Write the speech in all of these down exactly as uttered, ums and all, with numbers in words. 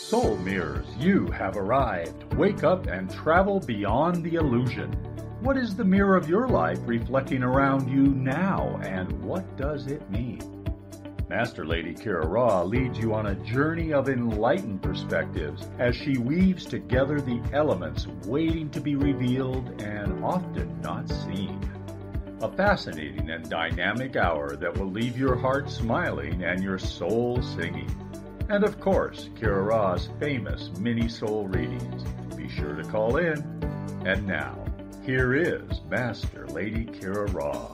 Soul Mirrors, you have arrived. Wake up and travel beyond the illusion. What is the mirror of your life reflecting around you now, and what does it mean? Master Lady Kira Ra leads you on a journey of enlightened perspectives as she weaves together the elements waiting to be revealed and often not seen. A fascinating and dynamic hour that will leave your heart smiling and your soul singing. And of course, Kira Ra's famous mini soul readings. Be sure to call in. And now, here is Master Lady Kira Ra.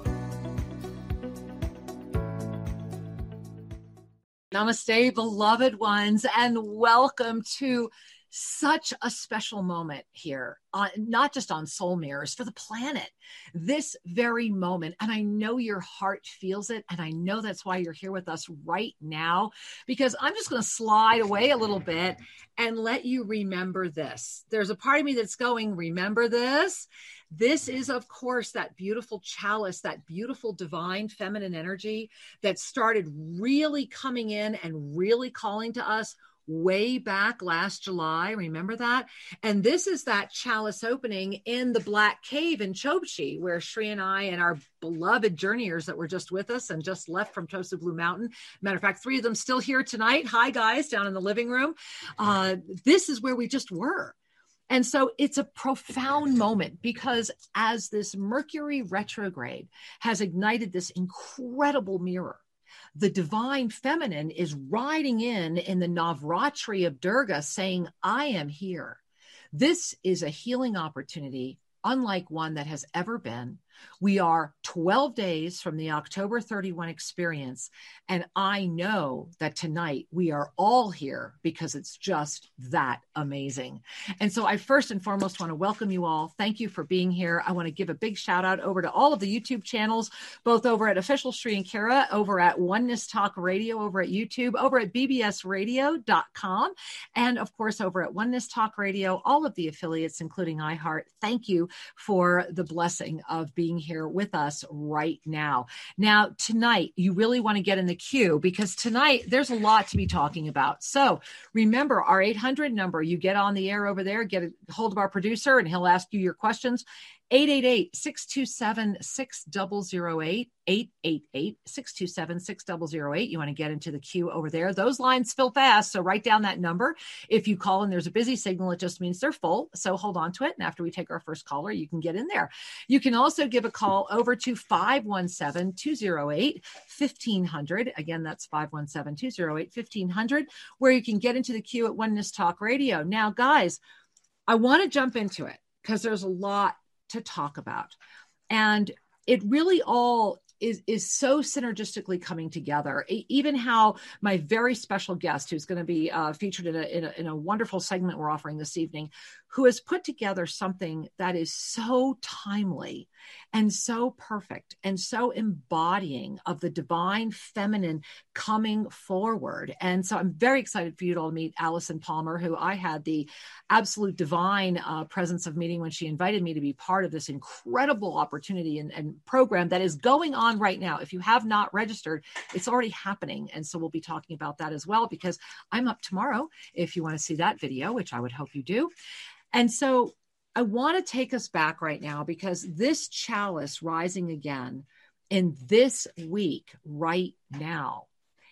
Namaste, beloved ones, and welcome to such a special moment here, uh, not just on Soul Mirrors, for the planet, this very moment. And I know your heart feels it, and I know that's why you're here with us right now, because I'm just going to slide away a little bit and let you remember this. There's a part of me that's going, remember this? This is, of course, that beautiful chalice, that beautiful divine feminine energy that started really coming in and really calling to us way back last July. Remember that? And this is that chalice opening in the Black Cave in Chobchi, where Shri and I and our beloved journeyers that were just with us and just left from Tosa Blue Mountain. Matter of fact, three of them still here tonight. Hi, guys, down in the living room. Uh, this is where we just were. And so it's a profound moment, because as this Mercury retrograde has ignited this incredible mirror, the divine feminine is riding in in the Navratri of Durga saying, I am here. This is a healing opportunity unlike one that has ever been. We are twelve days from the October thirty-first experience, and I know that tonight we are all here because it's just that amazing. And so I first and foremost want to welcome you all. Thank you for being here. I want to give a big shout out over to all of the YouTube channels, both over at Official Shri and Kira, over at Oneness Talk Radio, over at YouTube, over at b b s radio dot com, and of course over at Oneness Talk Radio, all of the affiliates, including iHeart. Thank you for the blessing of being here with us right now. Now, tonight, you really want to get in the queue, because tonight there's a lot to be talking about. So remember our eight hundred number. You get on the air over there, get a hold of our producer, and he'll ask you your questions. eight eight eight, six two seven, six zero zero eight, eight eight eight, six two seven, six zero zero eight. You want to get into the queue over there. Those lines fill fast, so write down that number. If you call and there's a busy signal, it just means they're full, so hold on to it. And after we take our first caller, you can get in there. You can also give a call over to five one seven, two zero eight, fifteen hundred. Again, that's five one seven, two zero eight, fifteen hundred, where you can get into the queue at Oneness Talk Radio. Now, guys, I want to jump into it because there's a lot to talk about. And it really all is, is so synergistically coming together. Even how my very special guest, who's going to be uh, featured in a, in, a, in a wonderful segment we're offering this evening, who has put together something that is so timely and so perfect and so embodying of the divine feminine coming forward. And so I'm very excited for you to all meet Allison Palmer, who I had the absolute divine uh, presence of meeting when she invited me to be part of this incredible opportunity and, and program that is going on right now. If you have not registered, it's already happening. And so we'll be talking about that as well, because I'm up tomorrow if you want to see that video, which I would hope you do. And so I want to take us back right now, because this chalice rising again in this week right now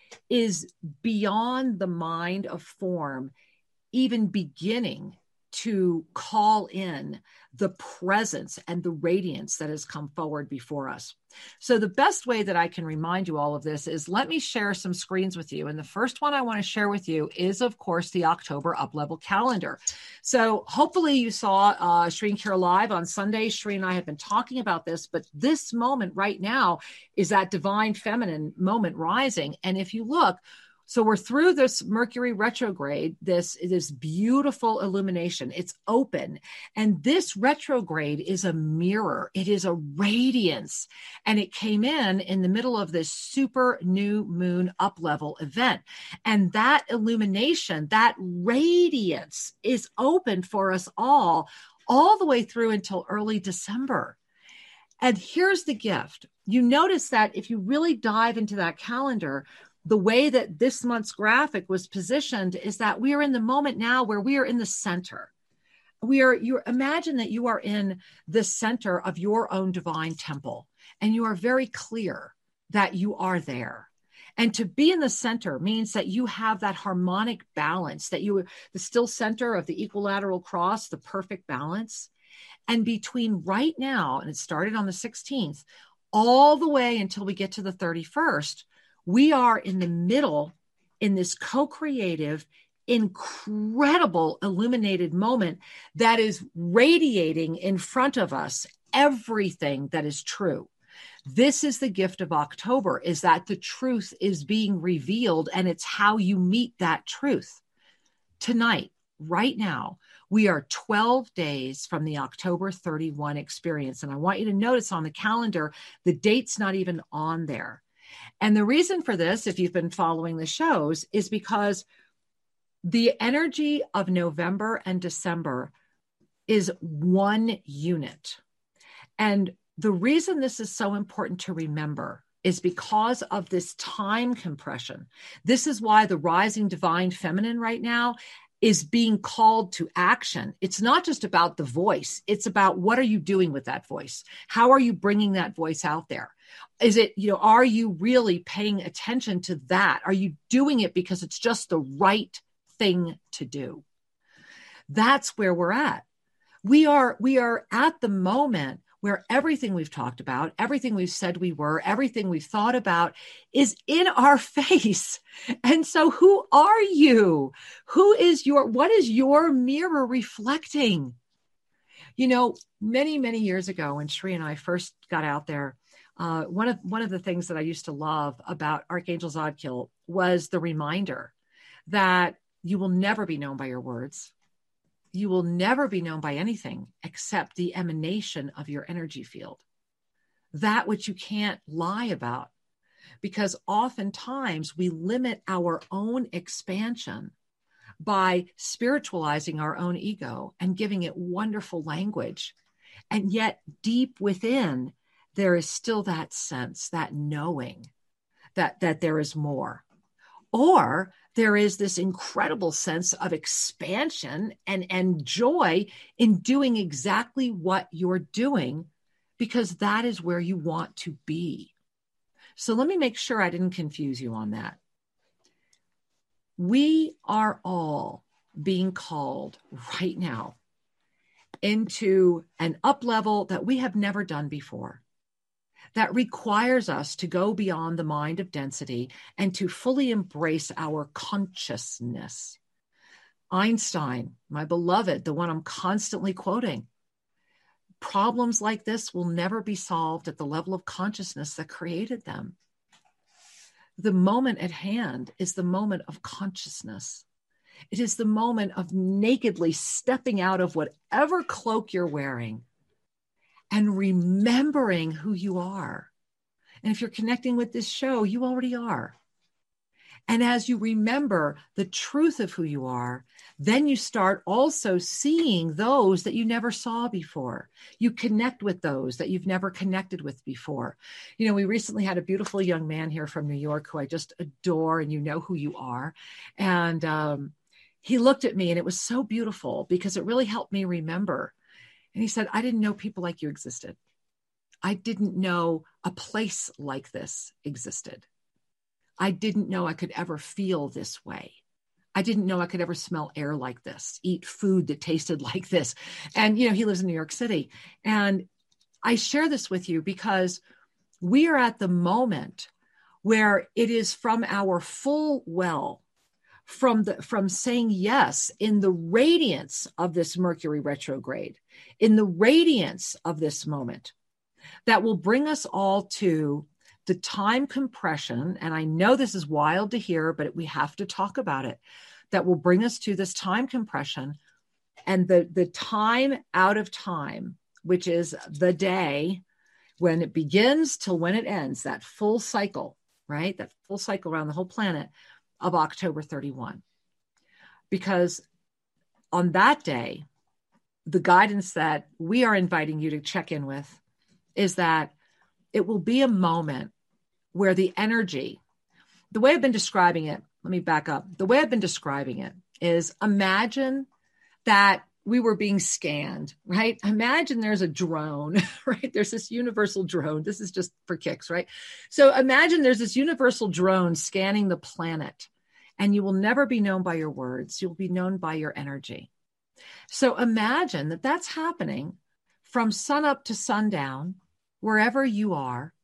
is beyond the mind of form, even beginning to call in the presence and the radiance that has come forward before us. So the best way that I can remind you all of this is, let me share some screens with you. And the first one I want to share with you is, of course, the October Up-Level calendar. So hopefully you saw uh, Shri and Kira Live on Sunday. Shri and I have been talking about this, but this moment right now is that divine feminine moment rising. And if you look, so we're through this Mercury retrograde, this, this beautiful illumination. It's open. And this retrograde is a mirror. It is a radiance. And it came in in the middle of this super new moon up-level event. And that illumination, that radiance is open for us all, all the way through until early December. And here's the gift. You notice that if you really dive into that calendar, the way that this month's graphic was positioned is that we are in the moment now where we are in the center. We are, you imagine that you are in the center of your own divine temple, and you are very clear that you are there. And to be in the center means that you have that harmonic balance, that you, the still center of the equilateral cross, the perfect balance. And between right now, and it started on the sixteenth, all the way until we get to the thirty-first, we are in the middle in this co-creative, incredible illuminated moment that is radiating in front of us everything that is true. This is the gift of October, is that the truth is being revealed, and it's how you meet that truth. Tonight, right now, we are twelve days from the October thirty-first experience. And I want you to notice on the calendar, the date's not even on there. And the reason for this, if you've been following the shows, is because the energy of November and December is one unit. And the reason this is so important to remember is because of this time compression. This is why the rising divine feminine right now is being called to action. It's not just about the voice. It's about, what are you doing with that voice? How are you bringing that voice out there? Is it, you know, are you really paying attention to that? Are you doing it because it's just the right thing to do? That's where we're at. We are, we are at the moment where everything we've talked about, everything we've said we were, everything we've thought about is in our face. And so who are you? Who is your, what is your mirror reflecting? You know, many, many years ago when Sri and I first got out there, uh, one of, one of the things that I used to love about Archangel Zadkiel was the reminder that you will never be known by your words. You will never be known by anything except the emanation of your energy field, that which you can't lie about, because oftentimes we limit our own expansion by spiritualizing our own ego and giving it wonderful language. And yet deep within, there is still that sense, that knowing that, that there is more. Or there is this incredible sense of expansion and, and joy in doing exactly what you're doing, because that is where you want to be. So let me make sure I didn't confuse you on that. We are all being called right now into an up level that we have never done before, that requires us to go beyond the mind of density and to fully embrace our consciousness. Einstein, my beloved, the one I'm constantly quoting, problems like this will never be solved at the level of consciousness that created them. The moment at hand is the moment of consciousness. It is the moment of nakedly stepping out of whatever cloak you're wearing and remembering who you are. And if you're connecting with this show, you already are. And as you remember the truth of who you are, then you start also seeing those that you never saw before. You connect with those that you've never connected with before. You know, we recently had a beautiful young man here from New York who I just adore, and you know who you are. And um, he looked at me, and it was so beautiful because it really helped me remember. And he said, I didn't know people like you existed. I didn't know a place like this existed. I didn't know I could ever feel this way. I didn't know I could ever smell air like this, eat food that tasted like this. And, you know, he lives in New York City. And I share this with you because we are at the moment where it is from our full well, from the from saying yes in the radiance of this Mercury retrograde, in the radiance of this moment, that will bring us all to the time compression. And I know this is wild to hear, but we have to talk about it. That will bring us to this time compression and the, the time out of time, which is the day when it begins till when it ends, that full cycle, right? That full cycle around the whole planet of October thirty-first. Because on that day, the guidance that we are inviting you to check in with is that it will be a moment where the energy the way I've been describing it, let me back up. The way I've been describing it is imagine that we were being scanned, right? Imagine there's a drone, right? There's this universal drone. This is just for kicks, right? So imagine there's this universal drone scanning the planet, and you will never be known by your words. You'll be known by your energy. So imagine that that's happening from sunup to sundown, wherever you are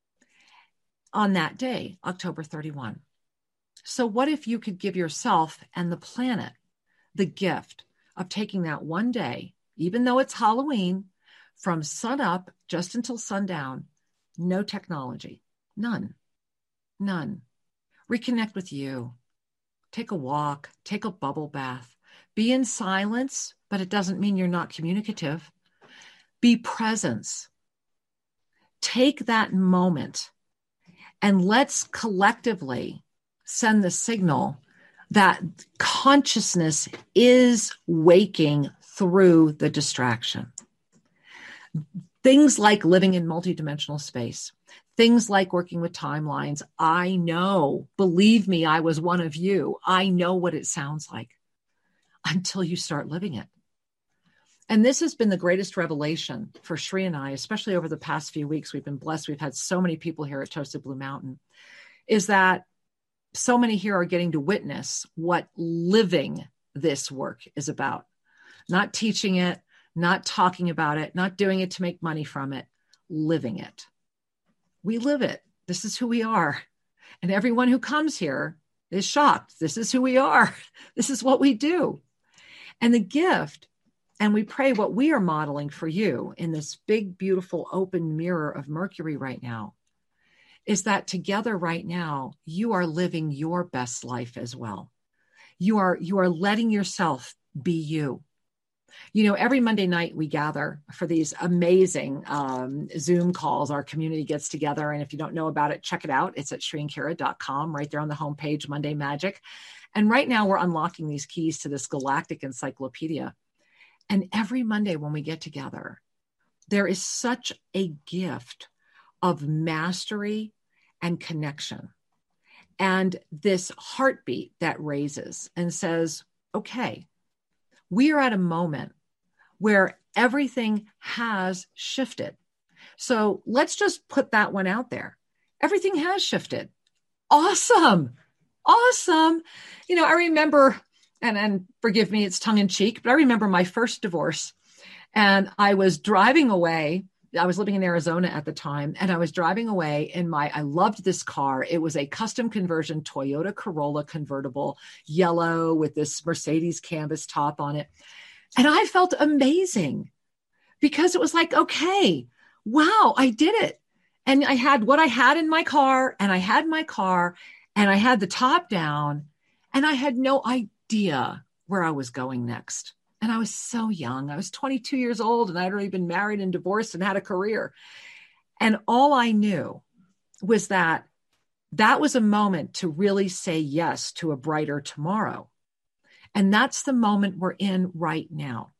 on that day, October thirty-first. So what if you could give yourself and the planet the gift of taking that one day, even though it's Halloween, from sunup just until sundown, no technology, none, none. Reconnect with you. Take a walk, take a bubble bath, be in silence, but it doesn't mean you're not communicative. Be presence. Take that moment and let's collectively send the signal that consciousness is waking through the distraction. Things like living in multidimensional space, things like working with timelines. I know, believe me, I was one of you. I know what it sounds like until you start living it. And this has been the greatest revelation for Sri and I, especially over the past few weeks. We've been blessed. We've had so many people here at Toasted Blue Mountain, is that so many here are getting to witness what living this work is about. Not teaching it, not talking about it, not doing it to make money from it, living it. We live it. This is who we are. And everyone who comes here is shocked. This is who we are. This is what we do. And the gift, and we pray what we are modeling for you in this big, beautiful, open mirror of Mercury right now, is that together right now, you are living your best life as well. You are, you are letting yourself be you. You know, every Monday night we gather for these amazing um, Zoom calls. Our community gets together. And if you don't know about it, check it out. It's at sri and kira dot com, right there on the homepage, Monday Magic. And right now we're unlocking these keys to this galactic encyclopedia. And every Monday when we get together, there is such a gift of mastery and connection. And this heartbeat that raises and says, okay, we are at a moment where everything has shifted. So let's just put that one out there. Everything has shifted. Awesome. Awesome. You know, I remember, and, and forgive me, it's tongue in cheek, but I remember my first divorce, and I was driving away. I was living in Arizona at the time, and I was driving away in my, I loved this car. It was a custom conversion Toyota Corolla convertible, yellow with this Mercedes canvas top on it. And I felt amazing because it was like, okay, wow, I did it. And I had what I had in my car, and I had my car, and I had the top down, and I had no idea where I was going next. And I was so young. I was twenty-two years old, and I'd already been married and divorced and had a career. And all I knew was that that was a moment to really say yes to a brighter tomorrow. And that's the moment we're in right now.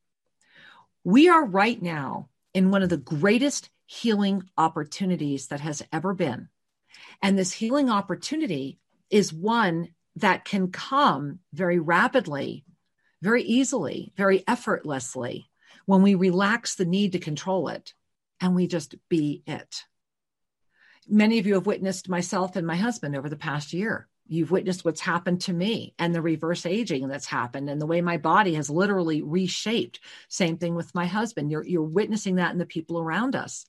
We are right now in one of the greatest healing opportunities that has ever been. And this healing opportunity is one that can come very rapidly, very easily, very effortlessly when we relax the need to control it and we just be it. Many of you have witnessed myself and my husband over the past year. You've witnessed what's happened to me and the reverse aging that's happened and the way my body has literally reshaped. Same thing with my husband. You're, you're witnessing that in the people around us.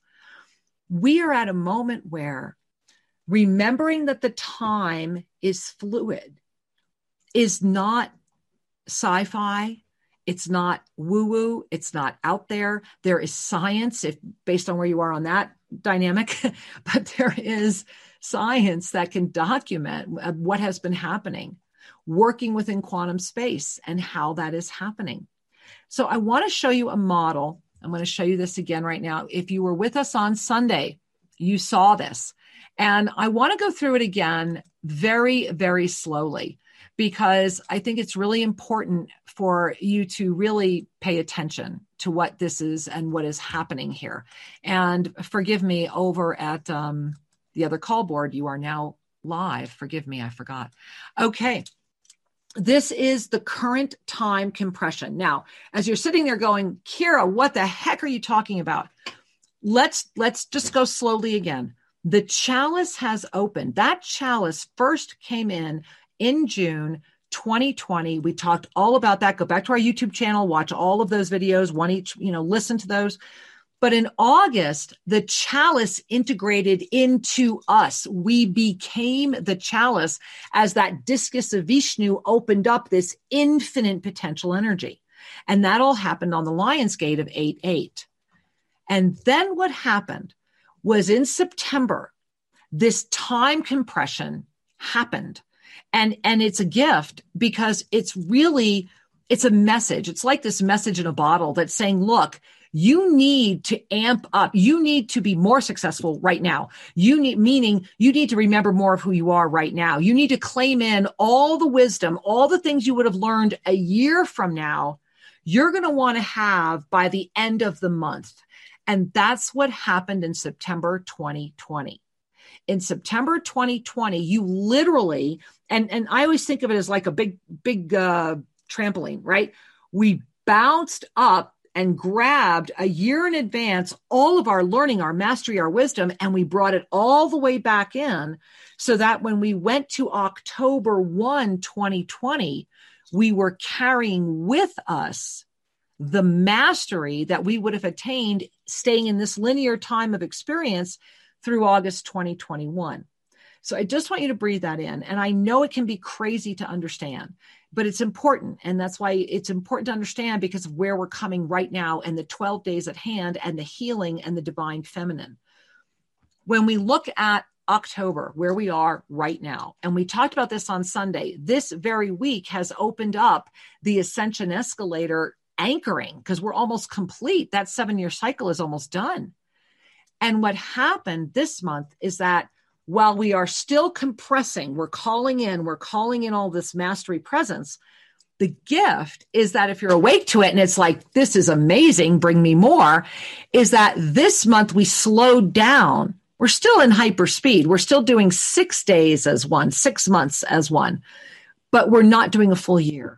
We are at a moment where remembering that the time is fluid is not sci-fi. It's not woo-woo. It's not out there. There is science, if based on where you are on that dynamic, but there is science that can document what has been happening, working within quantum space and how that is happening. So I want to show you a model. I'm going to show you this again right now. If you were with us on Sunday, you saw this. And I want to go through it again very, very slowly, because I think it's really important for you to really pay attention to what this is and what is happening here. And forgive me, over at um, the other call board, you are now live. Forgive me, I forgot. Okay. This is the current time compression. Now, as you're sitting there going, Kira, what the heck are you talking about? Let's, let's just go slowly again. The chalice has opened. That chalice first came in in June twenty twenty. We talked all about that. Go back to our YouTube channel, watch all of those videos, one each, you know, listen to those. But in August, the chalice integrated into us. We became the chalice as that discus of Vishnu opened up this infinite potential energy. And that all happened on the Lion's Gate of eight eight. And then what happened was in September, this time compression happened. And, and it's a gift because it's really, it's a message. It's like this message in a bottle that's saying, look, you need to amp up. You need to be more successful right now. You need, meaning you need to remember more of who you are right now. You need to claim in all the wisdom, all the things you would have learned a year from now, you're going to want to have by the end of the month. And that's what happened in September twenty twenty. In September twenty twenty, you literally, and, and I always think of it as like a big, big uh, trampoline, right? We bounced up and grabbed a year in advance all of our learning, our mastery, our wisdom, and we brought it all the way back in so that when we went to October first, twenty twenty, we were carrying with us the mastery that we would have attained staying in this linear time of experience through August twenty twenty-one. So I just want you to breathe that in. And I know it can be crazy to understand, but it's important. And that's why it's important to understand because of where we're coming right now and the twelve days at hand and the healing and the divine feminine. When we look at October, where we are right now, and we talked about this on Sunday, this very week has opened up the ascension escalator anchoring because we're almost complete. That seven-year cycle is almost done. And what happened this month is that while we are still compressing, we're calling in, we're calling in all this mastery presence. The gift is that if you're awake to it and it's like, this is amazing, bring me more, is that this month we slowed down. We're still in hyper speed. We're still doing six days as one, six months as one, but we're not doing a full year.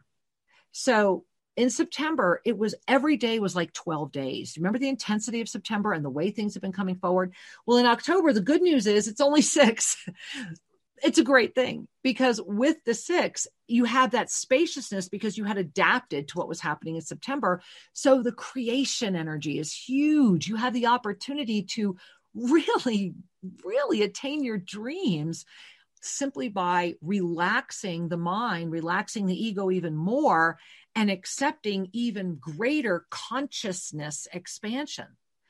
So in September, it was every day was like twelve days. Remember the intensity of September and the way things have been coming forward? Well, in October, the good news is it's only six. It's a great thing because with the six, you have that spaciousness because you had adapted to what was happening in September. So the creation energy is huge. You have the opportunity to really, really attain your dreams simply by relaxing the mind, relaxing the ego even more, and accepting even greater consciousness expansion.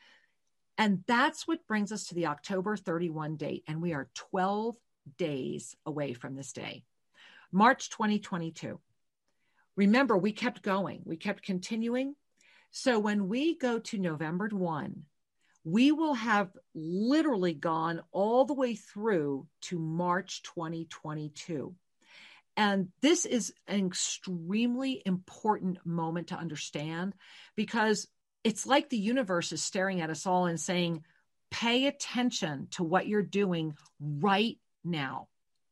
And that's what brings us to the October thirty-first date. And we are twelve days away from this day, March twenty twenty-two. Remember, we kept going. We kept continuing. So when we go to November first, we will have literally gone all the way through to March twenty twenty-two. And this is an extremely important moment to understand because it's like the universe is staring at us all and saying, pay attention to what you're doing right now.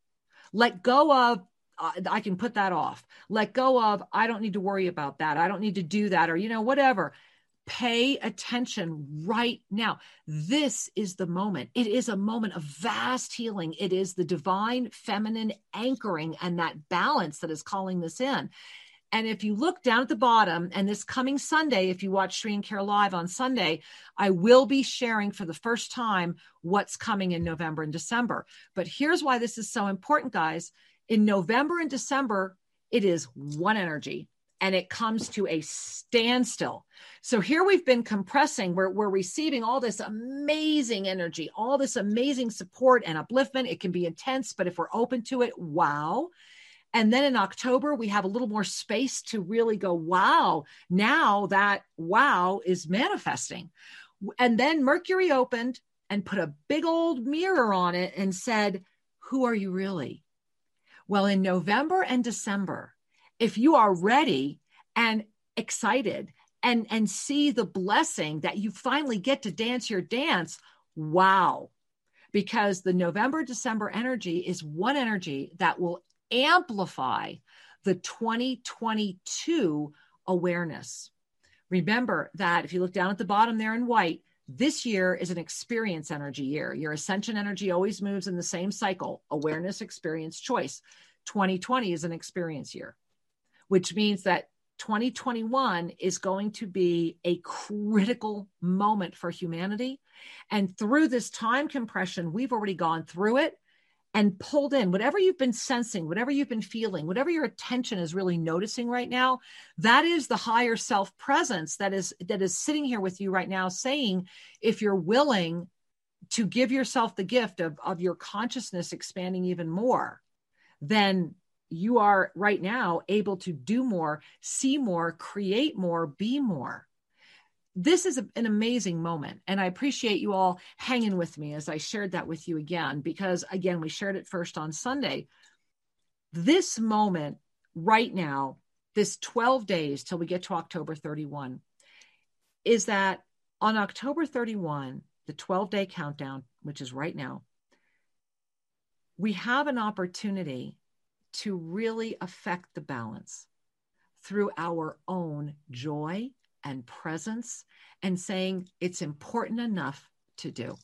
Let go of, uh, I can put that off. Let go of, I don't need to worry about that. I don't need to do that or, you know, whatever. Pay attention right now. This is the moment. It is a moment of vast healing. It is the divine feminine anchoring and that balance that is calling this in. And if you look down at the bottom, and this coming Sunday, if you watch Sri and Kara Live on Sunday, I will be sharing for the first time what's coming in November and December. But here's why this is so important, guys. In November and December, it is one energy. And it comes to a standstill. So here we've been compressing. We're, we're receiving all this amazing energy, all this amazing support and upliftment. It can be intense, but if we're open to it, wow. And then in October, we have a little more space to really go, wow. Now that wow is manifesting. And then Mercury opened and put a big old mirror on it and said, who are you really? Well, in November and December, if you are ready and excited and, and see the blessing that you finally get to dance your dance, wow. because the November, December energy is one energy that will amplify the twenty twenty-two awareness. Remember that if you look down at the bottom there in white, this year is an experience energy year. Your ascension energy always moves in the same cycle: awareness, experience, choice. twenty twenty is an experience year, which means that twenty twenty-one is going to be a critical moment for humanity. And through this time compression, we've already gone through it and pulled in whatever you've been sensing, whatever you've been feeling, whatever your attention is really noticing right now. That is the higher self presence that is, that is sitting here with you right now, saying, if you're willing to give yourself the gift of, of your consciousness expanding even more, then you are right now able to do more, see more, create more, be more. This is a, an amazing moment. And I appreciate you all hanging with me as I shared that with you again, because again, we shared it first on Sunday. This moment right now, this twelve days till we get to October thirty-first, is that on October thirty-first, the twelve day countdown, which is right now, we have an opportunity to really affect the balance through our own joy and presence, and saying it's important enough to do.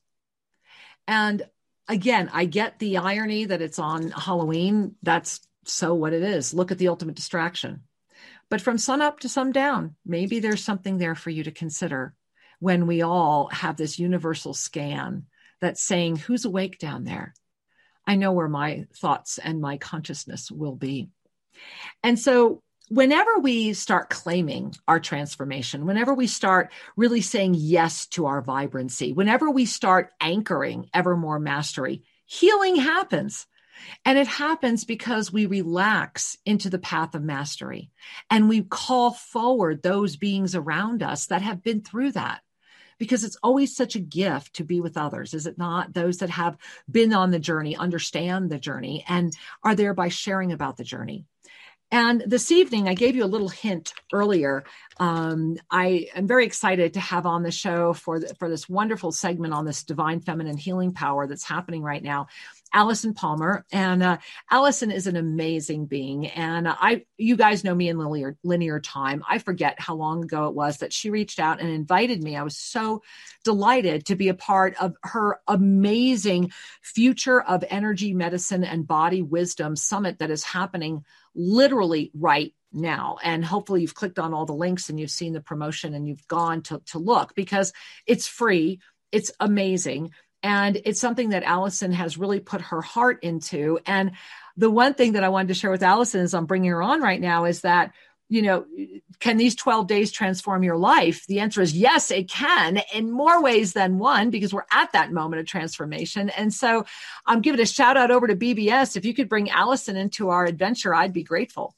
And again, I get the irony that it's on Halloween. That's so what it is. Look at the ultimate distraction. But from sun up to sundown, maybe there's something there for you to consider when we all have this universal scan that's saying, who's awake down there? I know where my thoughts and my consciousness will be. And so whenever we start claiming our transformation, whenever we start really saying yes to our vibrancy, whenever we start anchoring ever more mastery, healing happens. And it happens because we relax into the path of mastery and we call forward those beings around us that have been through that. Because it's always such a gift to be with others, is it not? Those that have been on the journey, understand the journey, and are thereby sharing about the journey. And this evening, I gave you a little hint earlier. Um, I am very excited to have on the show for, the, for this wonderful segment on this divine feminine healing power that's happening right now, Allison Palmer. And uh, Allison is an amazing being. And uh, I, you guys know me in linear, linear time. I forget how long ago it was that she reached out and invited me. I was so delighted to be a part of her amazing Future of Energy Medicine and Body Wisdom Summit that is happening literally right now. And hopefully you've clicked on all the links and you've seen the promotion and you've gone to, to look, because it's free. It's amazing. And it's something that Allison has really put her heart into. And the one thing that I wanted to share with Allison as I'm bringing her on right now is that, you know, can these twelve days transform your life? The answer is yes, it can, in more ways than one, because we're at that moment of transformation. And so I'm giving a shout out over to B B S. If you could bring Allison into our adventure, I'd be grateful.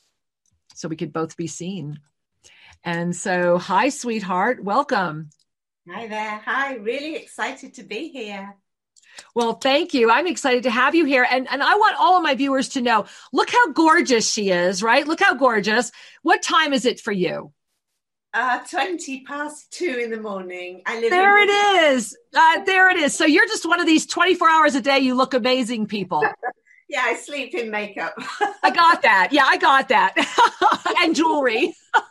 So we could both be seen. And so, hi, sweetheart. Welcome. Hi there. Hi. Really excited to be here. Well, thank you. I'm excited to have you here. And, and I want all of my viewers to know, look how gorgeous she is, right? Look how gorgeous. What time is it for you? Uh, twenty past two in the morning. I live there in- it is. Uh, there it is. So you're just one of these twenty-four hours a day, you look amazing people. Yeah, I sleep in makeup. I got that. Yeah, I got that. And jewelry.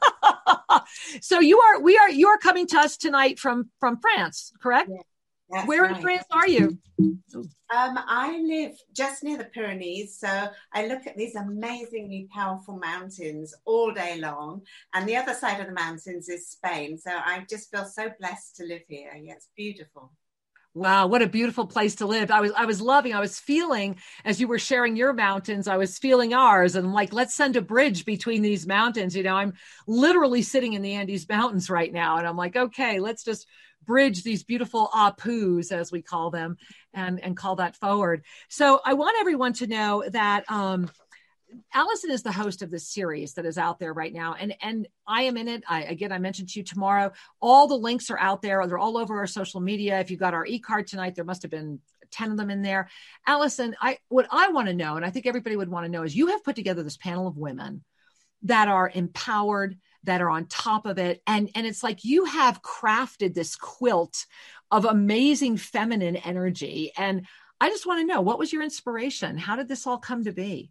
So you are, we are, you are coming to us tonight from, from France, correct? Yeah. That's Where right. in France are you? Um, I live just near the Pyrenees, so I look at these amazingly powerful mountains all day long, and the other side of the mountains is Spain, so I just feel so blessed to live here. Yeah, it's beautiful. Wow, what a beautiful place to live. I was I was loving, I was feeling, as you were sharing your mountains, I was feeling ours, and like, let's send a bridge between these mountains. You know, I'm literally sitting in the Andes Mountains right now, and I'm like, okay, let's just bridge these beautiful apus, as we call them, and, and call that forward. So I want everyone to know that um, Allison is the host of this series that is out there right now. And, and I am in it. I, again, I mentioned to you tomorrow, all the links are out there. They're all over our social media. If you got our e-card tonight, there must've been ten of them in there. Allison, I, what I want to know, and I think everybody would want to know, is you have put together this panel of women that are empowered, that are on top of it. And, and it's like you have crafted this quilt of amazing feminine energy. And I just want to know, what was your inspiration? How did this all come to be?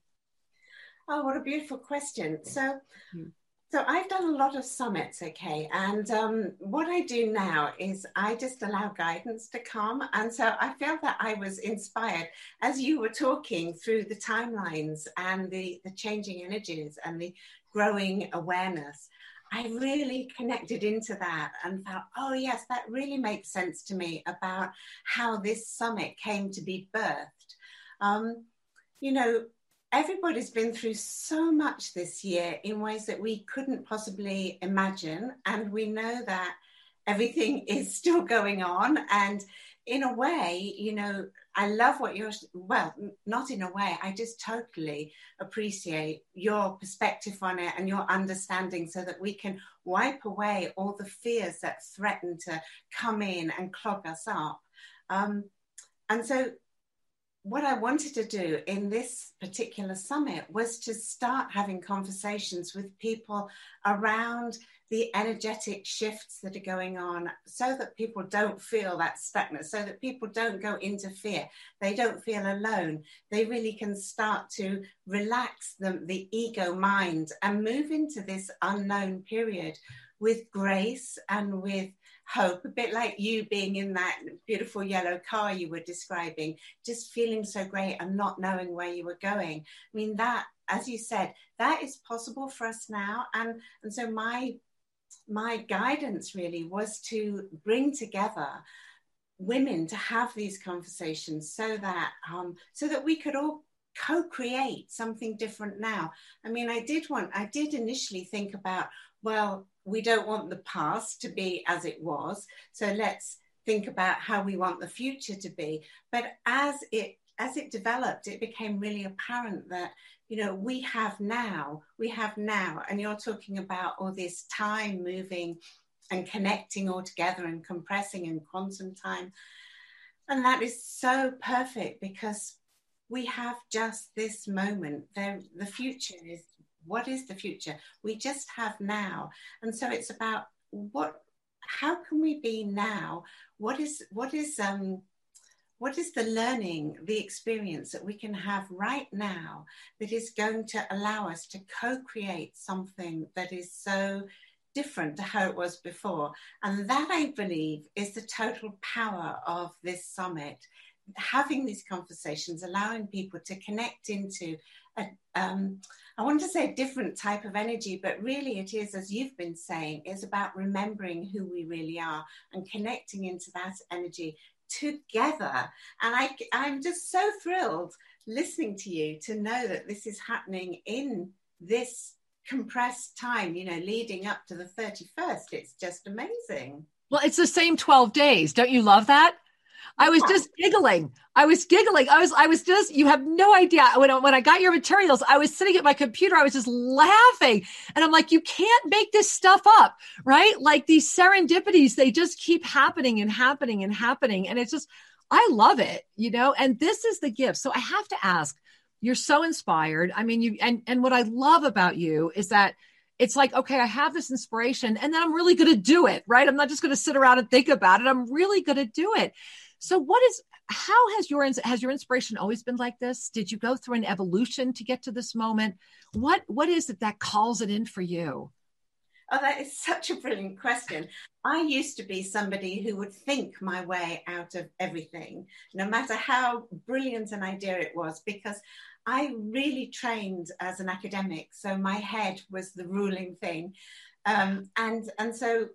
Oh, what a beautiful question. So, so I've done a lot of summits, okay, and um, what I do now is I just allow guidance to come, and so I feel that I was inspired as you were talking through the timelines and the, the changing energies and the growing awareness. I really connected into that and felt, oh yes, that really makes sense to me about how this summit came to be birthed. Um, you know, everybody's been through so much this year in ways that we couldn't possibly imagine. And we know that everything is still going on. And in a way, you know, I love what you're, well, not in a way, I just totally appreciate your perspective on it and your understanding so that we can wipe away all the fears that threaten to come in and clog us up. Um, and so what I wanted to do in this particular summit was to start having conversations with people around the energetic shifts that are going on so that people don't feel that stuckness, so that people don't go into fear. They don't feel alone. They really can start to relax the, the ego mind and move into this unknown period with grace and with hope, a bit like you being in that beautiful yellow car you were describing, just feeling so great and not knowing where you were going. I mean, that, as you said, that is possible for us now. And, and so my, my guidance really was to bring together women to have these conversations so that, um, so that we could all co-create something different now. I mean, I did want, I did initially think about, well, we don't want the past to be as it was, so let's think about how we want the future to be. But as it as it developed, it became really apparent that, you know, we have now, we have now, and you're talking about all this time moving and connecting all together and compressing in quantum time. And that is so perfect because we have just this moment. There, the future is, what is the future? We just have now. And so it's about what, how can we be now? What is, what is, um, what is the learning, the experience that we can have right now that is going to allow us to co-create something that is so different to how it was before? And that, I believe, is the total power of this summit. Having these conversations, allowing people to connect into a, um, I want to say a different type of energy, but really it is, as you've been saying, is about remembering who we really are and connecting into that energy together. And I, I'm just so thrilled listening to you to know that this is happening in this compressed time, you know, leading up to the thirty-first. It's just amazing. Well, it's the same twelve days. Don't you love that? I was just giggling. I was giggling. I was, I was just, you have no idea. When I, when I got your materials, I was sitting at my computer. I was just laughing. And I'm like, you can't make this stuff up, right? Like these serendipities, they just keep happening and happening and happening. And it's just, I love it, you know, and this is the gift. So I have to ask, you're so inspired. I mean, you, and, and what I love about you is that it's like, okay, I have this inspiration and then I'm really going to do it, right? I'm not just going to sit around and think about it. I'm really going to do it. So what is, how has your, has your inspiration always been like this? Did you go through an evolution to get to this moment? What, what is it that calls it in for you? Oh, that is such a brilliant question. I used to be somebody who would think my way out of everything, no matter how brilliant an idea it was, because I really trained as an academic. So my head was the ruling thing. Um, and, and so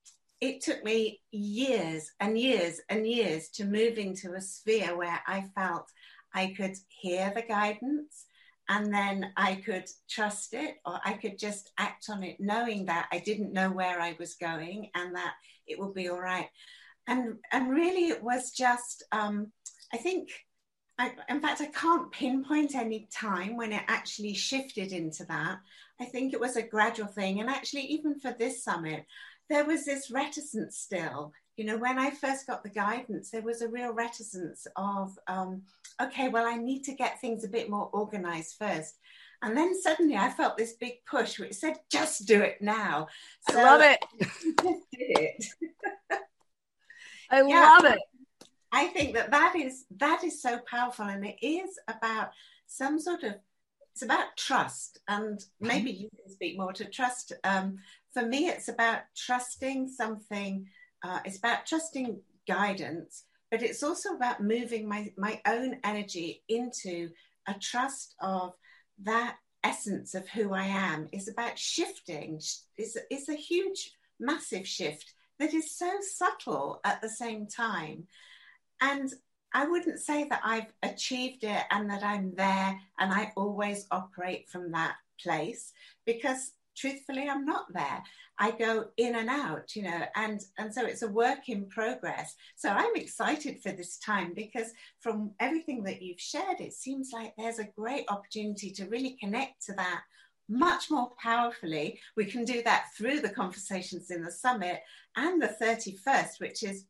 it took me years and years and years to move into a sphere where I felt I could hear the guidance and then I could trust it, or I could just act on it, knowing that I didn't know where I was going and that it would be all right. And, and really it was just, um, I think, I, in fact, I can't pinpoint any time when it actually shifted into that. I think it was a gradual thing. And actually, even for this summit, there was this reticence still. You know, when I first got the guidance, there was a real reticence of, um, okay, well, I need to get things a bit more organized first. And then suddenly I felt this big push which said, just do it now. So I love it. Just did it. I yeah, love it. I think that that is, that is so powerful. And it is about some sort of, it's about trust. And maybe you can speak more to trust. Um, for me, it's about trusting something. Uh, it's about trusting guidance, but it's also about moving my, my own energy into a trust of that essence of who I am. Is about shifting. It's, it's a huge, massive shift that is so subtle at the same time. And I wouldn't say that I've achieved it and that I'm there and I always operate from that place, because truthfully, I'm not there. I go in and out, you know, and, and so it's a work in progress. So I'm excited for this time, because from everything that you've shared, it seems like there's a great opportunity to really connect to that much more powerfully. We can do that through the conversations in the summit and the thirty-first, which is,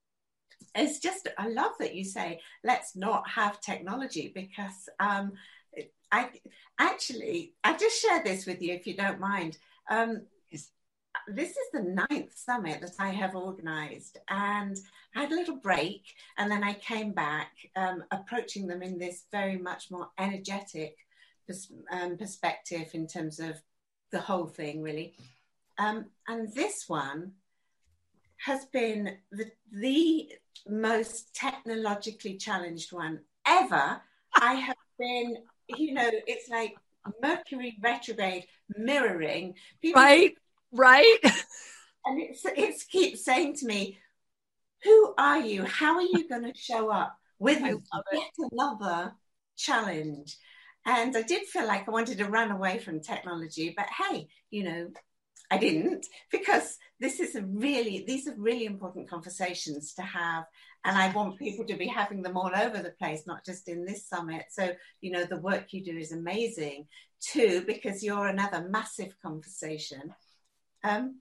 it's just, I love that you say, let's not have technology, because um, I actually, I just share this with you if you don't mind. Um, this is the ninth summit that I have organized, and I had a little break, and then I came back um, approaching them in this very much more energetic pers- um, perspective in terms of the whole thing, really. Um, and this one has been the, the most technologically challenged one ever. I have been, you know, it's like Mercury retrograde mirroring. People, right, right. And it's, it's keeps saying to me, who are you? How are you going to show up with yet another challenge? And I did feel like I wanted to run away from technology, but hey, you know, I didn't, because this is a really, these are really important conversations to have. And I want people to be having them all over the place, not just in this summit. So, you know, the work you do is amazing too, because you're another massive conversation. Um,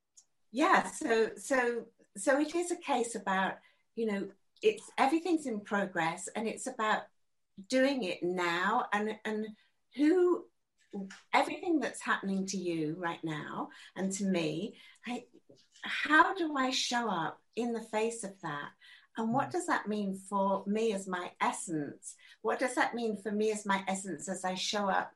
yeah, so, so, so it is a case about, you know, it's, everything's in progress, and it's about doing it now, and, and who, everything that's happening to you right now and to me, I, how do I show up in the face of that? And what does that mean for me as my essence? What does that mean for me as my essence as I show up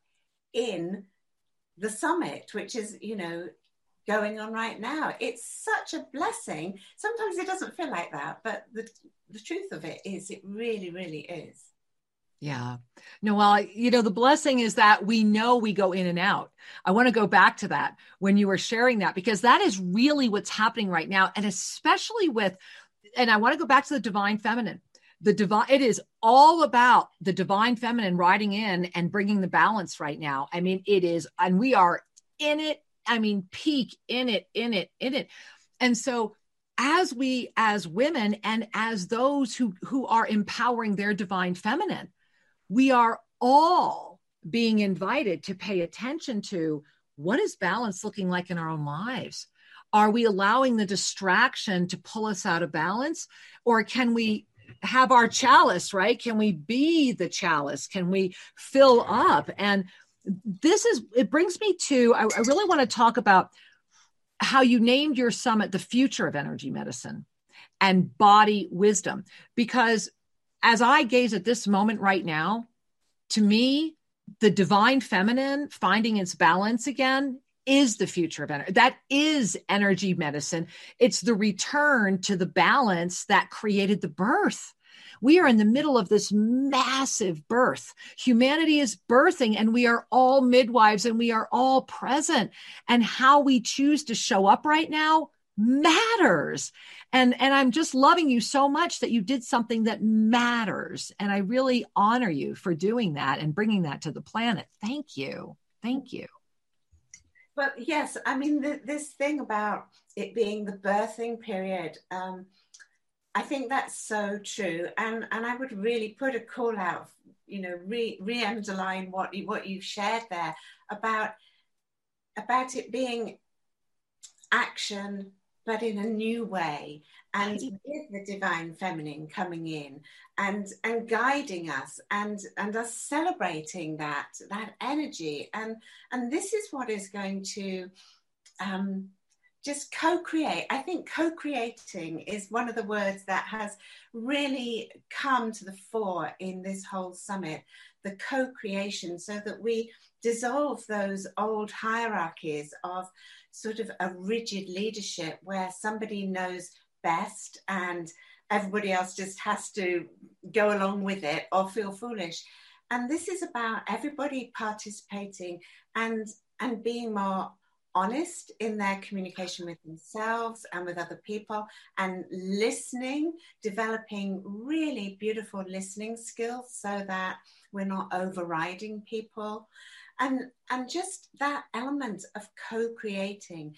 in the summit, which is, you know, going on right now? It's such a blessing. Sometimes it doesn't feel like that, but the, the truth of it is, it really, really is. Yeah. No, well, you know, the blessing is that we know we go in and out. I want to go back to that when you were sharing that, because that is really what's happening right now. And especially with, and I want to go back to the divine feminine. The divine, it is all about the divine feminine riding in and bringing the balance right now. I mean, it is, and we are in it. I mean, peak in it, in it, in it. And so as we, as women, and as those who, who are empowering their divine feminine, we are all being invited to pay attention to, what is balance looking like in our own lives? Are we allowing the distraction to pull us out of balance? Or can we have our chalice, right? Can we be the chalice? Can we fill up? And this is, it brings me to, I, I really want to talk about how you named your summit, The Future of Energy Medicine and Body Wisdom, because as I gaze at this moment right now, to me, the divine feminine finding its balance again is the future of energy. That is energy medicine. It's the return to the balance that created the birth. We are in the middle of this massive birth. Humanity is birthing, and we are all midwives, and we are all present. And how we choose to show up right now matters. And, and I'm just loving you so much that you did something that matters. And I really honor you for doing that and bringing that to the planet. Thank you. Thank you. But yes, I mean, the, this thing about it being the birthing period, um, I think that's so true. And, and I would really put a call out, you know, re, re-underline what, you, what you've shared there about, about it being action, but in a new way, and with the divine feminine coming in and and guiding us, and and us celebrating that that energy, and and this is what is going to um just co-create. I think co-creating is one of the words that has really come to the fore in this whole summit, the co-creation, so that we dissolve those old hierarchies of sort of a rigid leadership where somebody knows best and everybody else just has to go along with it or feel foolish. And this is about everybody participating and and being more honest in their communication with themselves and with other people, and listening, developing really beautiful listening skills so that we're not overriding people, and and just that element of co-creating.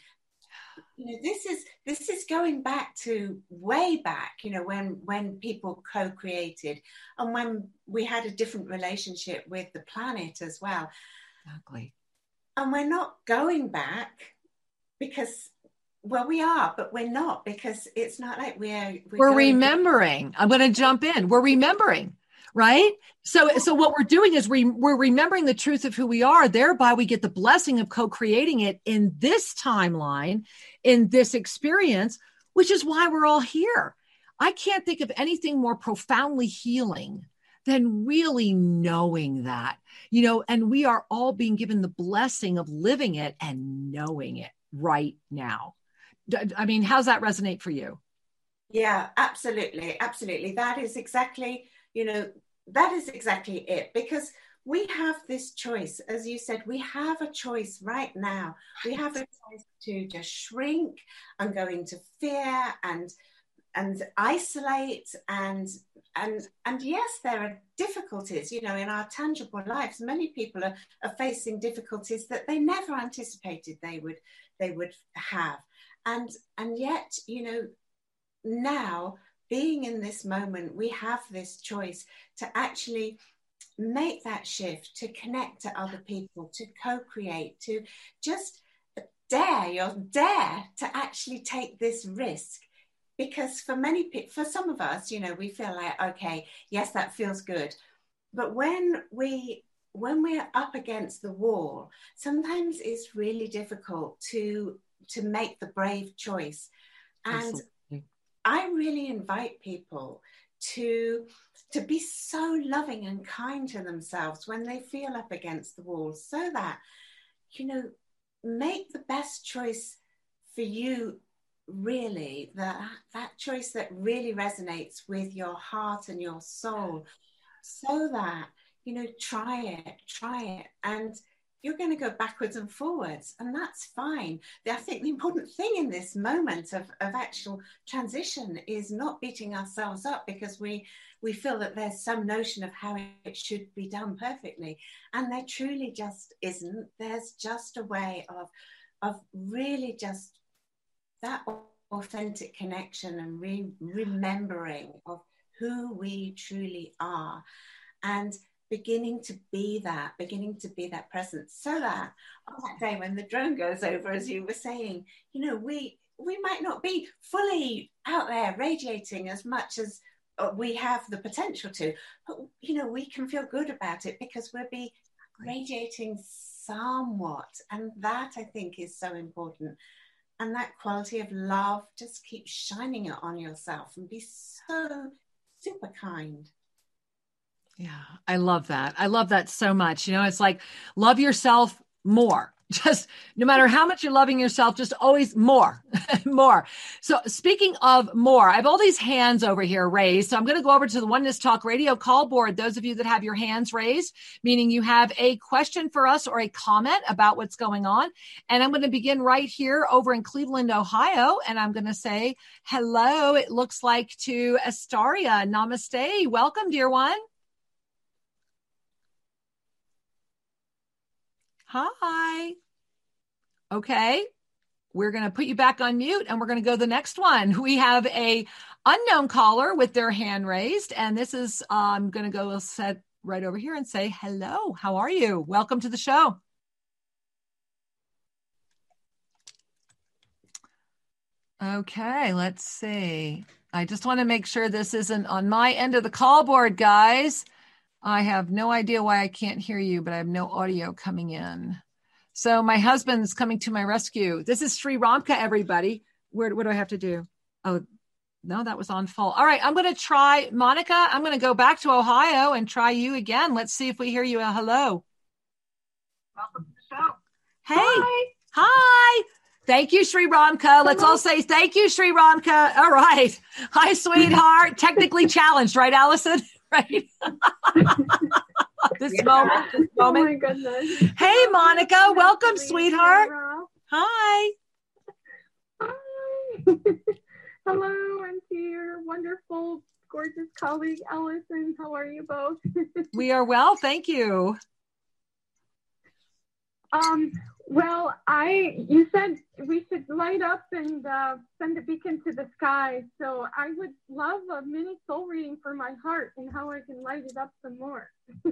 You know, this is this is going back to way back, you know, when when people co-created and when we had a different relationship with the planet as well. Exactly. And we're not going back because, well, we are, but we're not, because it's not like we're... We're, we're remembering. To- I'm going to jump in. We're remembering, right? So, so what we're doing is we, we're remembering the truth of who we are. Thereby, we get the blessing of co-creating it in this timeline, in this experience, which is why we're all here. I can't think of anything more profoundly healing than really knowing that, you know, and we are all being given the blessing of living it and knowing it right now. I mean, how's that resonate for you? Yeah, absolutely. Absolutely. That is exactly, you know, that is exactly it, because we have this choice. As you said, we have a choice right now. We have a choice to just shrink and go into fear and and isolate and and and yes, there are difficulties, you know, in our tangible lives. Many people are, are facing difficulties that they never anticipated they would they would have. And and yet, you know, now being in this moment, we have this choice to actually make that shift, to connect to other people, to co-create, to just dare, your dare to actually take this risk. Because for many people, for some of us, you know, we feel like, okay, yes, that feels good. But when we, when we're up against the wall, sometimes it's really difficult to, to make the brave choice. And Absolutely. I really invite people to, to be so loving and kind to themselves when they feel up against the wall, so that, you know, make the best choice for you. Really, that that choice that really resonates with your heart and your soul, so that, you know, try it, try it, and you're going to go backwards and forwards, and that's fine. I think the important thing in this moment of, of actual transition is not beating ourselves up because we we feel that there's some notion of how it should be done perfectly, and there truly just isn't. There's just a way of of really just that authentic connection and re- remembering of who we truly are, and beginning to be that, beginning to be that presence, so that on that day when the drone goes over, as you were saying, you know, we we might not be fully out there radiating as much as we have the potential to, but, you know, we can feel good about it because we'll be radiating somewhat, and that, I think, is so important. And that quality of love, just keep shining it on yourself and be so super kind. Yeah, I love that. I love that so much. You know, it's like, love yourself more. Just no matter how much you're loving yourself, just always more, more. So speaking of more, I have all these hands over here raised. So I'm going to go over to the Oneness Talk Radio call board. Those of you that have your hands raised, meaning you have a question for us or a comment about what's going on. And I'm going to begin right here over in Cleveland, Ohio. And I'm going to say hello. It looks like to Astaria. Namaste. Welcome, dear one. Hi. Okay. We're going to put you back on mute and we're going to go to the next one. We have a unknown caller with their hand raised. And this is, I'm um, going to go set right over here and say, hello, how are you? Welcome to the show. Okay, let's see. I just want to make sure this isn't on my end of the call board, guys. I have no idea why I can't hear you, but I have no audio coming in. So my husband's coming to my rescue. This is Sri Ramka, everybody. Where, what do I have to do? Oh, no, that was on full. All right. I'm going to try Monica. I'm going to go back to Ohio and try you again. Let's see if we hear you. Uh, hello. Welcome to the show. Hey. Hi. Hi. Thank you, Sri Ramka. Let's all say thank you, Sri Ramka. All right. Hi, sweetheart. Technically challenged, right, Allison? Right. This Yeah. moment, this moment. Oh my goodness. Hey, Monica. Welcome, Hi, sweetheart. Sarah. Hi. Hi. Hello, and to your wonderful, gorgeous colleague, Allison. How are you both? We are well. Thank you. Um, well, I, you said we should light up and uh, send a beacon to the sky. So I would love a mini soul reading for my heart and how I can light it up some more.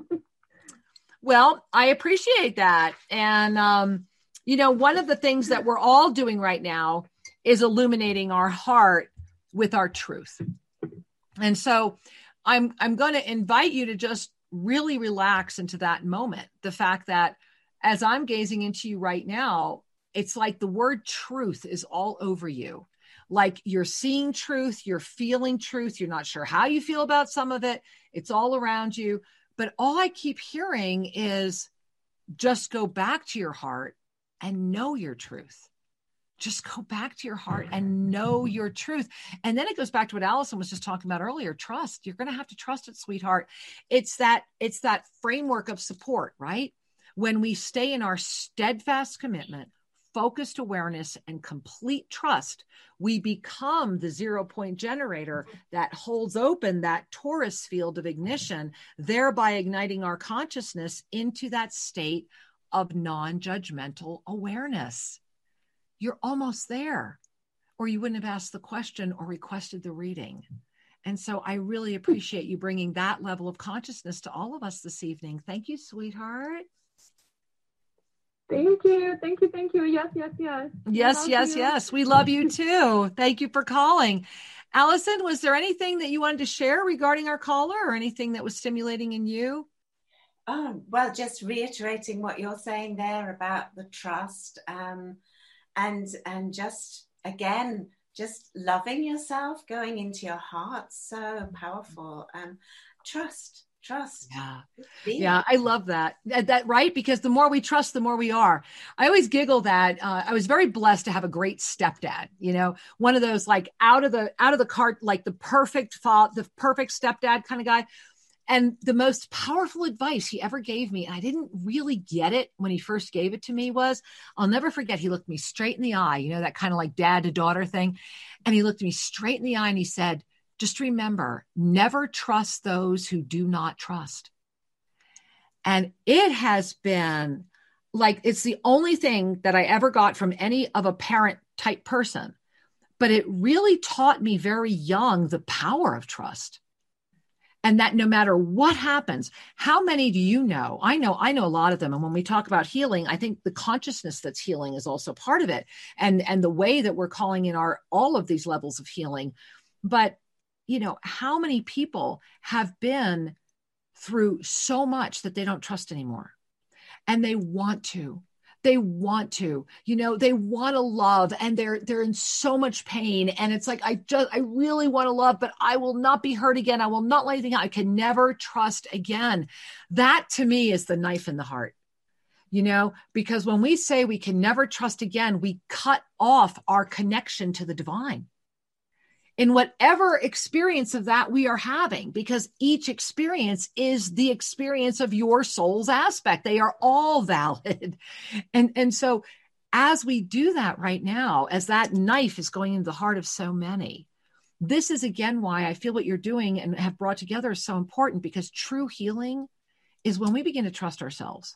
Well, I appreciate that. And, um, you know, one of the things that we're all doing right now is illuminating our heart with our truth. And so I'm, I'm going to invite you to just really relax into that moment. The fact that as I'm gazing into you right now, it's like the word truth is all over you. Like you're seeing truth, you're feeling truth. You're not sure how you feel about some of it. It's all around you. But all I keep hearing is just go back to your heart and know your truth. Just go back to your heart and know your truth. And then it goes back to what Allison was just talking about earlier, trust. You're going to have to trust it, sweetheart. It's that, it's that framework of support, right? When we stay in our steadfast commitment, focused awareness, and complete trust, we become the zero point generator that holds open that torus field of ignition, thereby igniting our consciousness into that state of non-judgmental awareness. You're almost there, or you wouldn't have asked the question or requested the reading. And so I really appreciate you bringing that level of consciousness to all of us this evening. Thank you, sweetheart. Thank you. Thank you. Thank you. Yes, yes, yes. Yes, yes, you. yes. We love you too. Thank you for calling. Allison, was there anything that you wanted to share regarding our caller or anything that was stimulating in you? Oh, well, just reiterating what you're saying there about the trust, um, and and just, again, just loving yourself, going into your heart, so powerful. Um, trust. Trust. Yeah. Yeah. I love that. that. That, right. Because the more we trust, the more we are. I always giggle that uh, I was very blessed to have a great stepdad, you know, one of those like out of the, out of the cart, like the perfect father, the perfect stepdad kind of guy. And the most powerful advice he ever gave me, and I didn't really get it when he first gave it to me, was, I'll never forget, he looked me straight in the eye, you know, that kind of like dad to daughter thing. And he looked me straight in the eye and he said, just remember, never trust those who do not trust. And it has been like, it's the only thing that I ever got from any of a parent type person, but it really taught me very young the power of trust. And that no matter what happens, how many do you know? I know, I know a lot of them. And when we talk about healing, I think the consciousness that's healing is also part of it. And, and the way that we're calling in our, all of these levels of healing. But you know, how many people have been through so much that they don't trust anymore, and they want to, they want to, you know, they want to love, and they're, they're in so much pain. And it's like, I just, I really want to love, but I will not be hurt again. I will not let anything out. I can never trust again. That to me is the knife in the heart, you know, because when we say we can never trust again, we cut off our connection to the divine. In whatever experience of that we are having, because each experience is the experience of your soul's aspect. They are all valid. And, and so as we do that right now, as that knife is going into the heart of so many, this is again why I feel what you're doing and have brought together is so important, because true healing is when we begin to trust ourselves.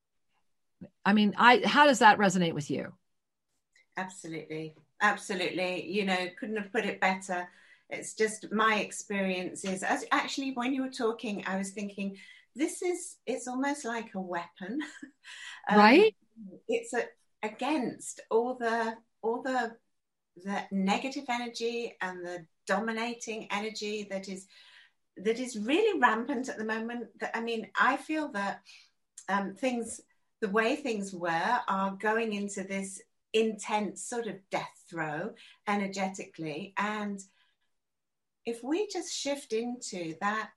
I mean, I, how does that resonate with you? Absolutely. Absolutely. You know, couldn't have put it better. It's just my experiences. As actually, when you were talking, I was thinking, this is, it's almost like a weapon. um, right? It's a, against all the, all the, the negative energy and the dominating energy that is, that is really rampant at the moment. That, I mean, I feel that um, things the way things were are going into this intense sort of death throw energetically. And if we just shift into that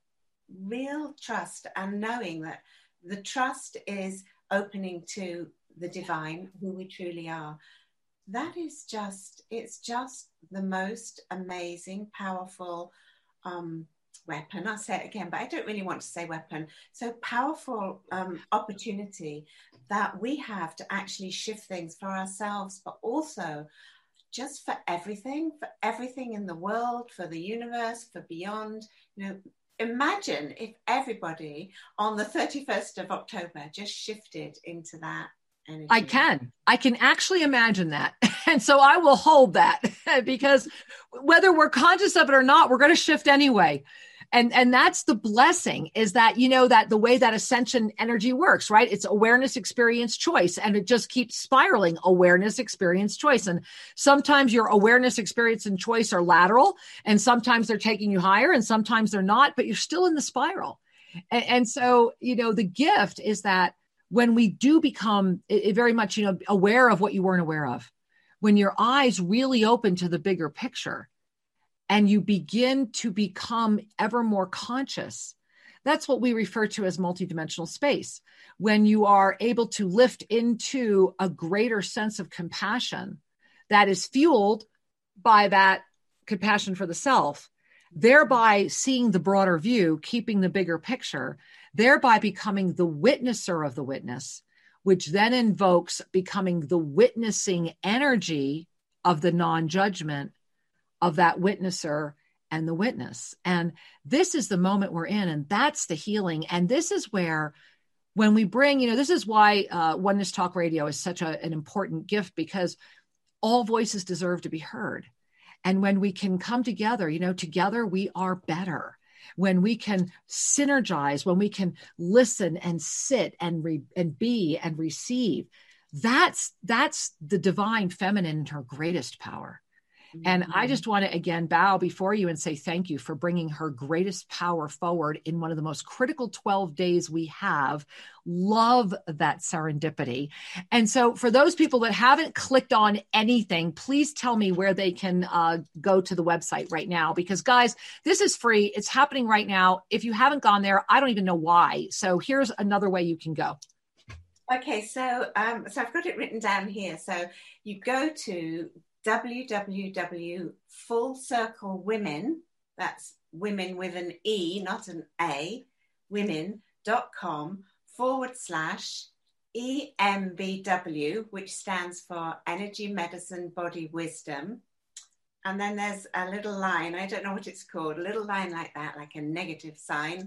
real trust and knowing that the trust is opening to the divine, who we truly are, that is just, it's just the most amazing, powerful um, weapon. I'll say it again, but I don't really want to say weapon. So powerful um, opportunity that we have to actually shift things for ourselves, but also just for everything, for everything in the world, for the universe, for beyond. You know, imagine if everybody on the thirty-first of October just shifted into that energy. I can. I can actually imagine that. And so I will hold that because whether we're conscious of it or not, we're going to shift anyway. And, and that's the blessing, is that, you know, that the way that ascension energy works, right? It's awareness, experience, choice, and it just keeps spiraling. Awareness, experience, choice. And sometimes your awareness, experience, and choice are lateral, and sometimes they're taking you higher, and sometimes they're not, but you're still in the spiral. And, and so, you know, the gift is that when we do become it, it very much, you know, aware of what you weren't aware of, when your eyes really open to the bigger picture, and you begin to become ever more conscious. That's what we refer to as multidimensional space. When you are able to lift into a greater sense of compassion that is fueled by that compassion for the self, thereby seeing the broader view, keeping the bigger picture, thereby becoming the witnesser of the witness, which then invokes becoming the witnessing energy of the non-judgment of that witnesser and the witness. And this is the moment we're in, and that's the healing. And this is where, when we bring, you know, this is why uh, Oneness Talk Radio is such a, an important gift, because all voices deserve to be heard. And when we can come together, you know, together we are better. When we can synergize, when we can listen and sit and re- and be and receive, that's that's the divine feminine in her greatest power. And I just want to, again, bow before you and say thank you for bringing her greatest power forward in one of the most critical twelve days we have. Love that serendipity. And so for those people that haven't clicked on anything, please tell me where they can uh, go to the website right now. Because, guys, this is free. It's happening right now. If you haven't gone there, I don't even know why. So here's another way you can go. Okay, so um, so I've got it written down here. So you go to w w w dot full circle women, that's women with an E, not an A, women.com forward slash E M B W, which stands for Energy, Medicine, Body, Wisdom. And then there's a little line, I don't know what it's called, a little line like that, like a negative sign.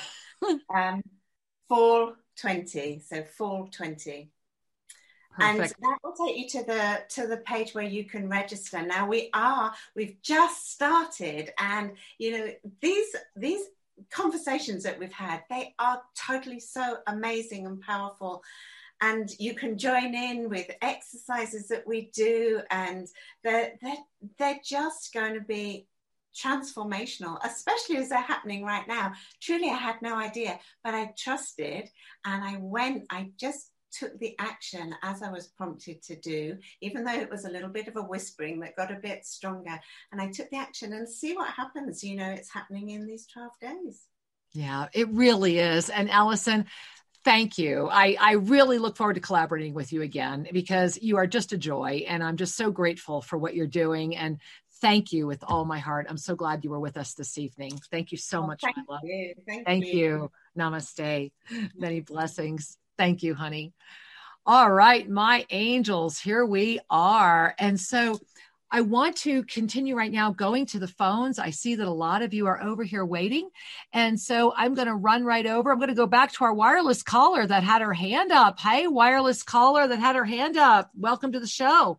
um, fall twenty, so fall twenty. Perfect. And that will take you to the to the page where you can register. Now we are, we've just started, and you know, these these conversations that we've had, they are totally so amazing and powerful. And you can join in with exercises that we do, and they're they're, they're just going to be transformational, especially as they're happening right now. Truly, I had no idea, but I trusted, and I went, I just took the action as I was prompted to do, even though it was a little bit of a whispering that got a bit stronger. And I took the action, and see what happens. You know, it's happening in these twelve days. Yeah, it really is. And Allison, thank you. I, I really look forward to collaborating with you again, because you are just a joy. And I'm just so grateful for what you're doing. And thank you with all my heart. I'm so glad you were with us this evening. Thank you so oh, much, thank my love. You. Thank, thank you. you. Namaste. Many blessings. Thank you, honey. All right, my angels, here we are. And so I want to continue right now going to the phones. I see that a lot of you are over here waiting. And so I'm going to run right over. I'm going to go back to our wireless caller that had her hand up. Hey, wireless caller that had her hand up. Welcome to the show.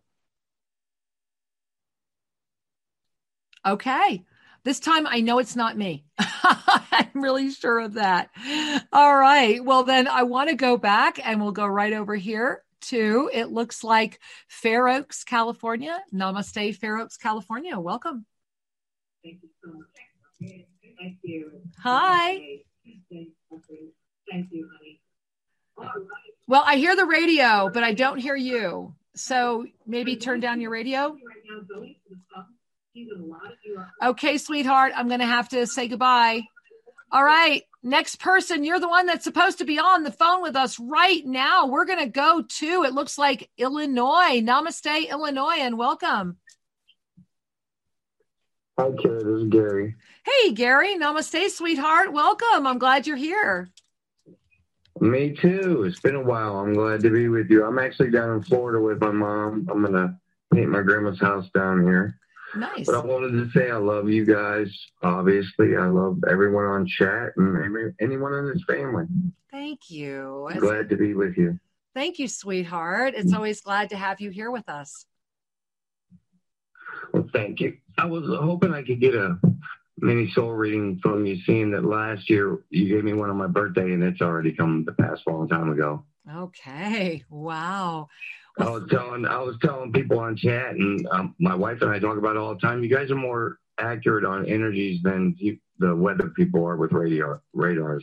Okay. This time I know it's not me. I'm really sure of that. All right. Well, then I want to go back, and we'll go right over here to, it looks like Fair Oaks, California. Namaste, Fair Oaks, California. Welcome. Thank you so much. Thank you. Hi. Thank you, honey. Well, I hear the radio, but I don't hear you. So maybe turn down your radio. Okay, sweetheart, I'm going to have to say goodbye. All right, next person. You're the one that's supposed to be on the phone with us right now. We're going to go to, it looks like Illinois. Namaste, Illinois, and welcome. Hi, Kara. This is Gary. Hey, Gary. Namaste, sweetheart. Welcome. I'm glad you're here. Me too. It's been a while. I'm glad to be with you. I'm actually down in Florida with my mom. I'm going to paint my grandma's house down here. Nice. But I wanted to say I love you guys. Obviously, I love everyone on chat and every, anyone in this family. Thank you. I'm glad to be with you. Thank you, sweetheart. It's always glad to have you here with us. Well, thank you. I was hoping I could get a mini soul reading from you, seeing that last year you gave me one on my birthday, and it's already come to pass a long time ago. Okay. Wow. I was telling I was telling people on chat, and um, my wife and I talk about it all the time. You guys are more accurate on energies than you, the weather people are with radar radars.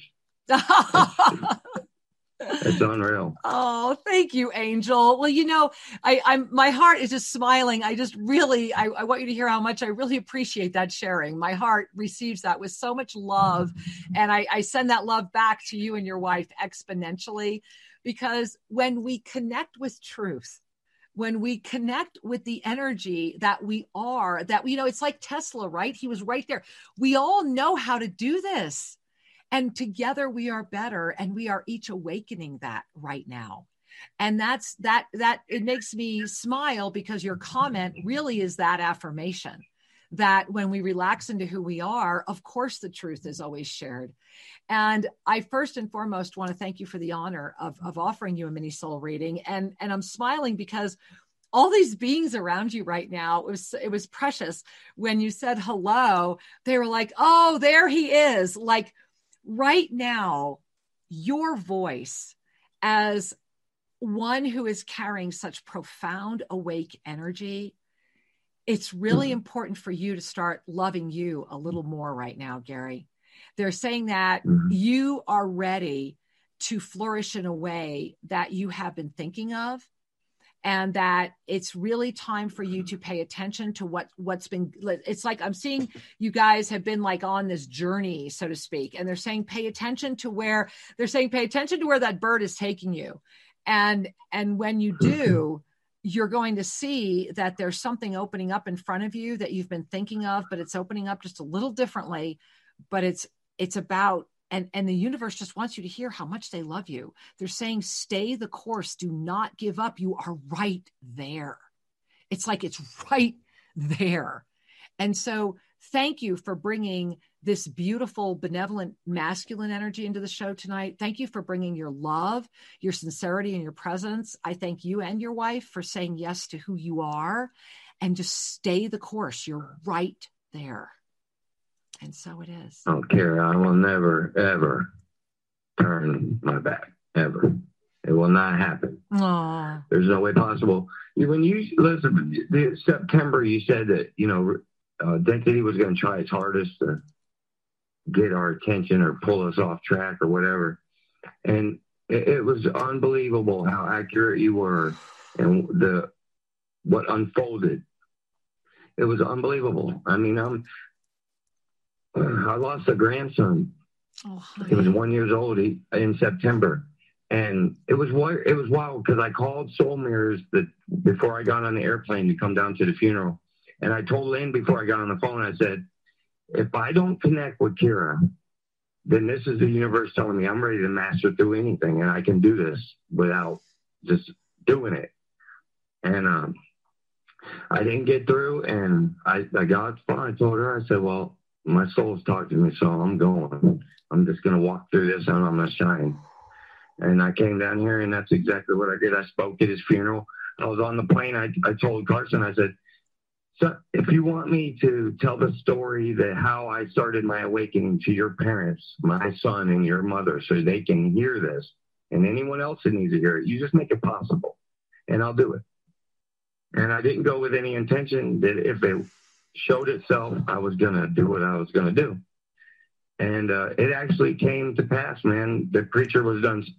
It's unreal. Oh, thank you, Angel. Well, you know, I, I'm my heart is just smiling. I just really, I, I want you to hear how much I really appreciate that sharing. My heart receives that with so much love, and I, I send that love back to you and your wife exponentially. Because when we connect with truth, when we connect with the energy that we are, that, you know, it's like Tesla, right? He was right there. We all know how to do this. And together we are better, and we are each awakening that right now. And that's that, that it makes me smile, because your comment really is that affirmation that when we relax into who we are, of course, the truth is always shared. And I first and foremost want to thank you for the honor of, of offering you a mini soul reading. And, and I'm smiling because all these beings around you right now, it was, it was precious. When you said hello, they were like, oh, there he is. Like right now, your voice as one who is carrying such profound awake energy, it's really mm-hmm. important for you to start loving you a little more right now, Gary. They're saying that mm-hmm. you are ready to flourish in a way that you have been thinking of, and that it's really time for you to pay attention to what, what's been, it's like I'm seeing you guys have been like on this journey, so to speak, and they're saying pay attention to where, they're saying pay attention to where that bird is taking you. And, and when you do, you're going to see that there's something opening up in front of you that you've been thinking of, but it's opening up just a little differently. But it's it's about, and, and the universe just wants you to hear how much they love you. They're saying, stay the course. Do not give up. You are right there. It's like it's right there. And so thank you for bringing this beautiful, benevolent, masculine energy into the show tonight. Thank you for bringing your love, your sincerity, and your presence. I thank you and your wife for saying yes to who you are, and just stay the course. You're right there. And so it is. Oh, Kara, I will never, ever turn my back, ever. It will not happen. Aww. There's no way possible. When you, listen, the September, you said that, you know, uh, Density was going to try its hardest to get our attention or pull us off track or whatever. And it, it was unbelievable how accurate you were and the what unfolded. It was unbelievable. I mean, I'm, I lost a grandson. Oh, he was one years old he, in September. And it was it was wild because I called Soul Mirrors that before I got on the airplane to come down to the funeral. And I told Lynn before I got on the phone, I said, if I don't connect with Kira, then this is the universe telling me I'm ready to master through anything, and I can do this without just doing it. And um, I didn't get through, and I, I got fine. I told her, I said, well, my soul's talking to me, so I'm going. I'm just going to walk through this, and I'm going to shine. And I came down here, and that's exactly what I did. I spoke at his funeral. I was on the plane. I, I told Carson, I said, so if you want me to tell the story that how I started my awakening to your parents, my son and your mother, so they can hear this, and anyone else that needs to hear it, you just make it possible, and I'll do it. And I didn't go with any intention that if it showed itself, I was going to do what I was going to do. And uh, it actually came to pass, man. The preacher was done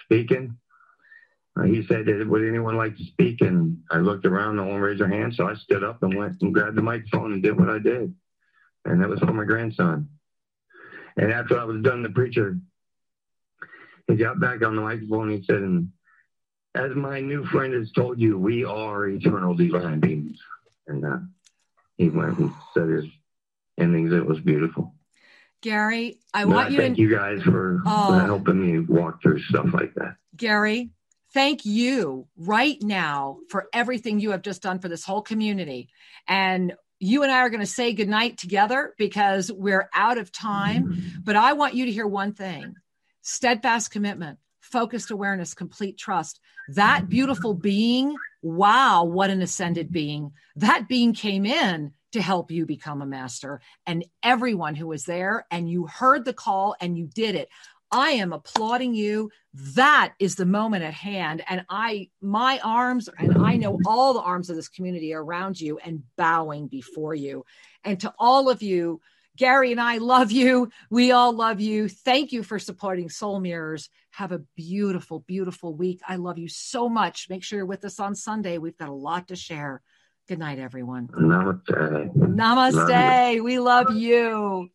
speaking. Uh, he said, would anyone like to speak? And I looked around, no one raised their hand, so I stood up and went and grabbed the microphone and did what I did. And that was for my grandson. And after I was done, the preacher, he got back on the microphone and he said, and as my new friend has told you, we are eternal divine beings. And uh, he went and said his endings. It was beautiful. Gary, I but want I you thank to... you guys for oh. helping me walk through stuff like that. Gary, thank you right now for everything you have just done for this whole community. And you and I are going to say goodnight together because we're out of time. But I want you to hear one thing: steadfast commitment, focused awareness, complete trust. That beautiful being, wow, what an ascended being. That being came in to help you become a master. And everyone who was there, and you heard the call and you did it. I am applauding you. That is the moment at hand. And I, my arms, and I know all the arms of this community are around you and bowing before you. And to all of you, Gary and I love you. We all love you. Thank you for supporting Soul Mirrors. Have a beautiful, beautiful week. I love you so much. Make sure you're with us on Sunday. We've got a lot to share. Good night, everyone. Namaste. Namaste. Love we love you.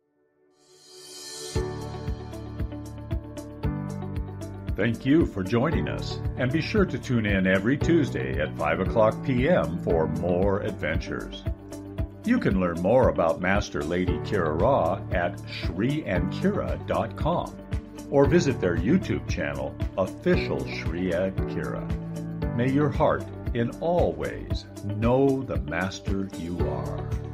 Thank you for joining us, and be sure to tune in every Tuesday at five o'clock p.m. for more adventures. You can learn more about Master Lady Kira Ra at shri and kira dot com or visit their YouTube channel, Official Shri and Kira. May your heart in all ways know the Master you are.